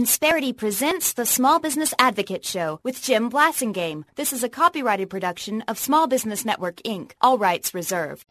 Insperity presents the Small Business Advocate Show with Jim Blasingame. This is a copyrighted production of Small Business Network, Inc. All rights reserved.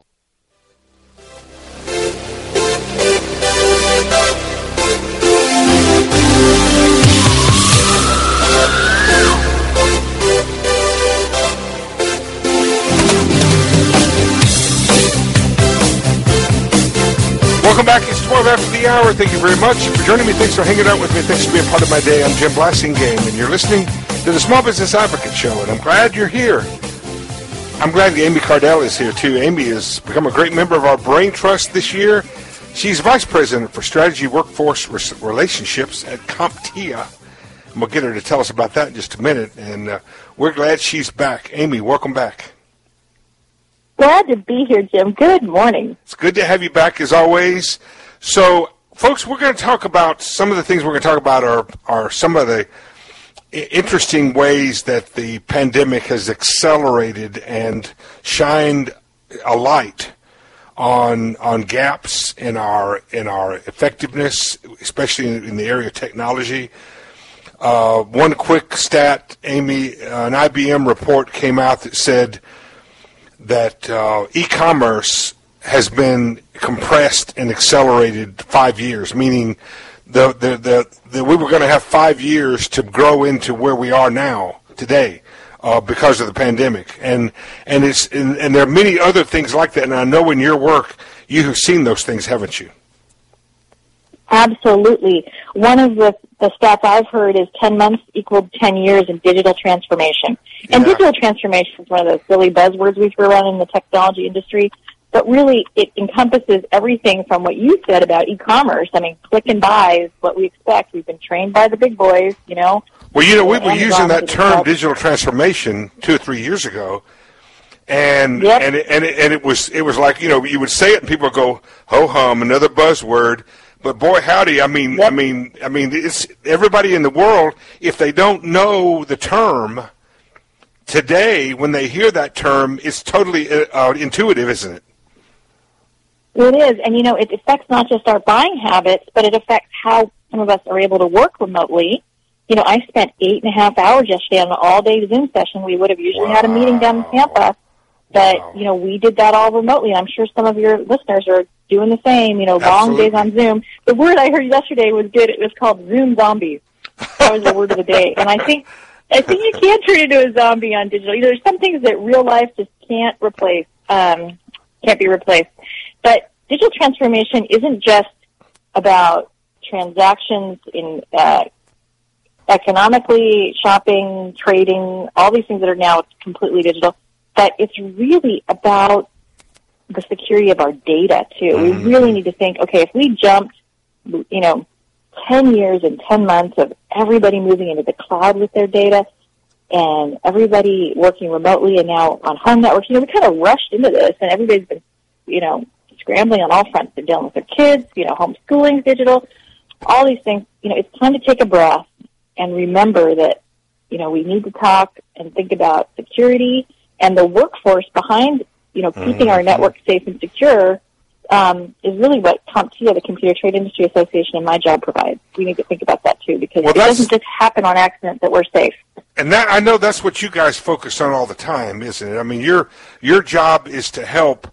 Welcome back. It's 12 after the hour. Thank you very much for joining me. Thanks for hanging out with me. Thanks for being part of my day. I'm Jim Blasingame, and you're listening to the Small Business Advocate Show, and I'm glad you're here. I'm glad Amy Cardell is here, too. Amy has become a great member of our Brain Trust this year. She's Vice President for Strategy Workforce Relationships at CompTIA. And we'll get her to tell us about that in just a minute, and we're glad she's back. Amy, welcome back. Glad to be here, Jim. Good morning. It's good to have you back, as always. So, folks, we're going to talk about some of the things we're going to talk about are some of the interesting ways that the pandemic has accelerated and shined a light on gaps in our effectiveness, especially in the area of technology. One quick stat, Amy, an IBM report came out that said that e-commerce has been compressed and accelerated 5 years, meaning that we were going to have 5 years to grow into where we are now today because of the pandemic, and there are many other things like that. And I know in your work you have seen those things, haven't you? Absolutely. One of the stats I've heard is 10 months equaled 10 years in digital transformation. And digital transformation is one of those silly buzzwords we throw around in the technology industry, but really it encompasses everything from what you said about e-commerce. I mean, click and buy is what we expect. We've been trained by the big boys, you know. Well, we were using that term digital transformation 2 or 3 years ago, and it was like, you know, you would say it and people would go, ho hum, another buzzword. But boy, howdy! I mean, it's everybody in the world. If they don't know the term today, when they hear that term, it's totally intuitive, isn't it? It is, and you know, it affects not just our buying habits, but it affects how some of us are able to work remotely. You know, I spent 8.5 hours yesterday on an all-day Zoom session. We would have usually had a meeting down in Tampa, but you know, we did that all remotely. And I'm sure some of your listeners are doing the same, you know, long days on Zoom. The word I heard yesterday was good. It was called Zoom zombies. That was the word of the day. And I think you can't turn into a zombie on digital. You know, there's some things that real life just can't replace, can't be replaced. But digital transformation isn't just about transactions in economically, shopping, trading, all these things that are now completely digital. But it's really about the security of our data, too. We really need to think, okay, if we jumped, you know, 10 years and 10 months of everybody moving into the cloud with their data and everybody working remotely and now on home networks, you know, we kind of rushed into this and everybody's been, you know, scrambling on all fronts. They're dealing with their kids, you know, homeschooling, digital, all these things. You know, it's time to take a breath and remember that, you know, we need to talk and think about security and the workforce behind, you know, keeping our network safe and secure is really what CompTIA, the Computer Trade Industry Association, and my job provides. We need to think about that, too, because it doesn't just happen on accident that we're safe. And that, I know that's what you guys focus on all the time, isn't it? I mean, your job is to help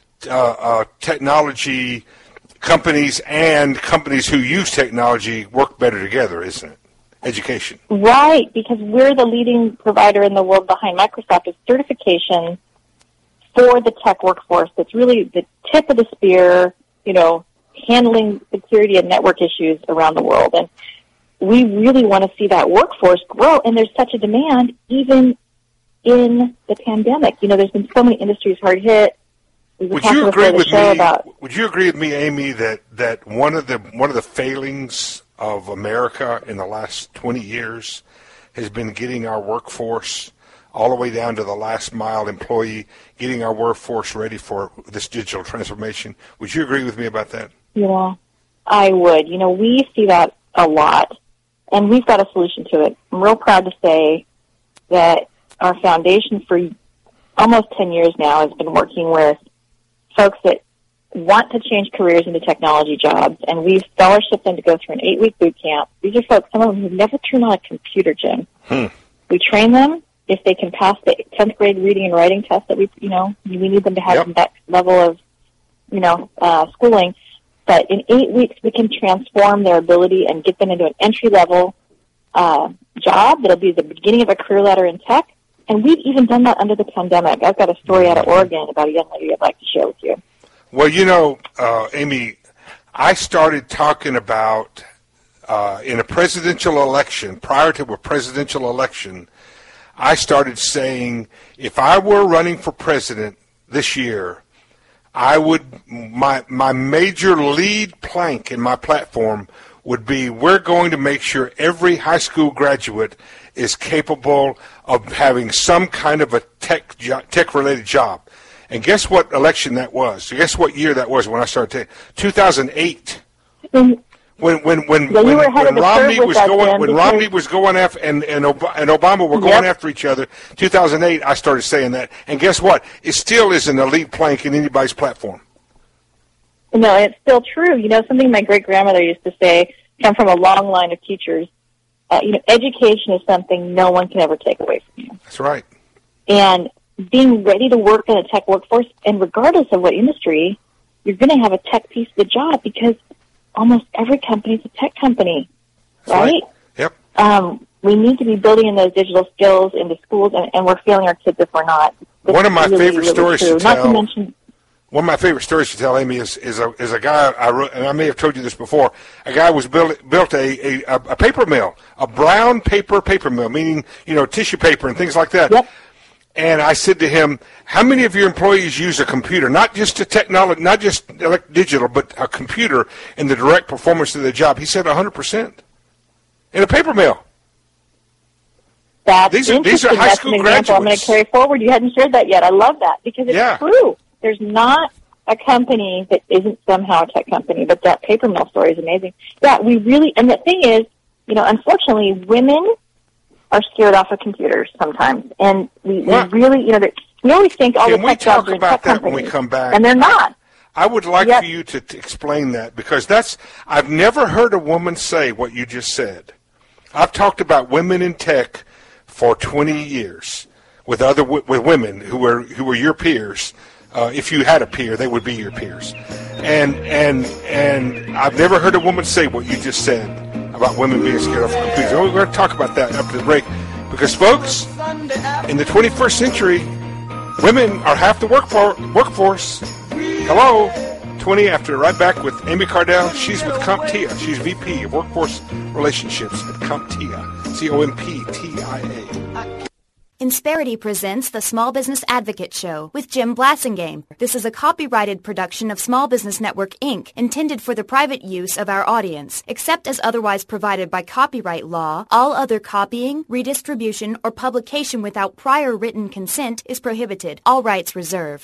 technology companies and companies who use technology work better together, isn't it? Education. Right, because we're the leading provider in the world behind Microsoft of certification for the tech workforce that's really the tip of the spear, you know, handling security and network issues around the world. And we really want to see that workforce grow, and there's such a demand even in the pandemic. You know, there's been so many industries hard hit. Would you agree with me, Amy, that one of the failings of America in the last 20 years has been getting our workforce all the way down to the last mile employee, getting our workforce ready for this digital transformation? Would you agree with me about that? Yeah, I would. You know, we see that a lot, and we've got a solution to it. I'm real proud to say that our foundation for almost 10 years now has been working with folks that want to change careers into technology jobs, and we scholarship them to go through an 8-week boot camp. These are folks, some of them who've never turned on a computer, Jim. We train them. If they can pass the 10th grade reading and writing test that we need them to have that level of, schooling. But in 8 weeks, we can transform their ability and get them into an entry-level job that'll be the beginning of a career ladder in tech. And we've even done that under the pandemic. I've got a story out of Oregon about a young lady I'd like to share with you. Well, Amy, I started talking about in a presidential election, prior to a presidential election, I started saying if I were running for president this year, I would, my major lead plank in my platform would be we're going to make sure every high school graduate is capable of having some kind of a tech-related job. And guess what election that was? Guess what year that was when I started? 2008. When Romney was going after and Obama were going after each other. 2008, I started saying that. And guess what? It still is an elite plank in anybody's platform. No, it's still true. Something my great-grandmother used to say, come from a long line of teachers, education is something no one can ever take away from you. That's right. And being ready to work in a tech workforce, and regardless of what industry, you're going to have a tech piece of the job because almost every company is a tech company, right? Yep. We need to be building in those digital skills into schools, and we're failing our kids if we're not. One of my favorite stories to tell. Not to mention, one of my favorite stories to tell, Amy, is a guy I wrote, and I may have told you this before. A guy was built a paper mill, a brown paper mill, meaning tissue paper and things like that. Yep. And I said to him, how many of your employees use a computer, not just a technology, not just digital, but a computer in the direct performance of their job? He said 100%. In a paper mill. These are high school graduates. I'm going to carry forward. You hadn't shared that yet. I love that because it's true. There's not a company that isn't somehow a tech company, but that paper mill story is amazing. Yeah, we really, and the thing is, unfortunately, women are scared off of computers sometimes, and we really, we always think all the tech jobs are in tech companies. Can we talk about that when we come back? And they're not. I would like for you to explain that because I've never heard a woman say what you just said. I've talked about women in tech for 20 years with women who were your peers. If you had a peer, they would be your peers. And I've never heard a woman say what you just said about women being scared of computers. We're going to talk about that after the break. Because, folks, in the 21st century, women are half the workforce. Hello, 20 after. Right back with Amy Cardell. She's with CompTIA. She's VP of Workforce Relationships at CompTIA. CompTIA. Insperity presents the Small Business Advocate Show with Jim Blasingame. This is a copyrighted production of Small Business Network, Inc., intended for the private use of our audience. Except as otherwise provided by copyright law, all other copying, redistribution, or publication without prior written consent is prohibited. All rights reserved.